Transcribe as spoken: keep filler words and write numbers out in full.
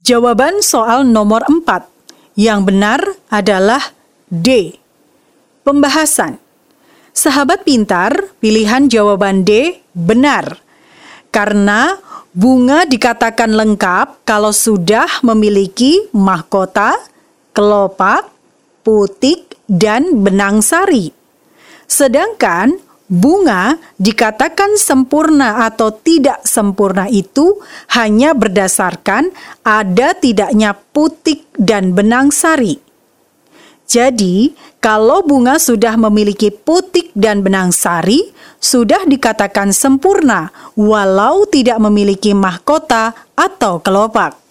Jawaban soal nomor empat. Yang benar adalah D. Pembahasan. Sahabat pintar, pilihan jawaban D benar. Karena bunga dikatakan lengkap kalau sudah memiliki mahkota, kelopak, putik, dan benang sari. Sedangkan bunga dikatakan sempurna atau tidak sempurna itu hanya berdasarkan ada tidaknya putik dan benang sari. Jadi, kalau bunga sudah memiliki putik dan benang sari, sudah dikatakan sempurna walau tidak memiliki mahkota atau kelopak.